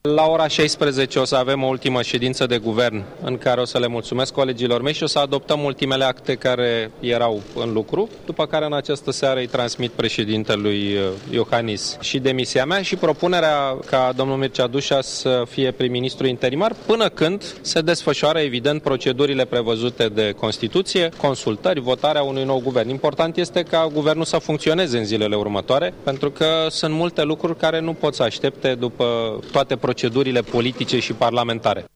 La ora 16 o să avem o ultimă ședință de guvern în care o să le mulțumesc colegilor mei și o să adoptăm ultimele acte care erau în lucru, după care în această seară îi transmit președintelui Iohannis și demisia mea și propunerea ca domnul Mircea Dușa să fie prim-ministru interimar până când se desfășoară evident procedurile prevăzute de Constituție, consultări, votarea unui nou guvern. Important este ca guvernul să funcționeze în zilele următoare, pentru că sunt multe lucruri care nu pot să aștepte după toate procedurile politice și parlamentare.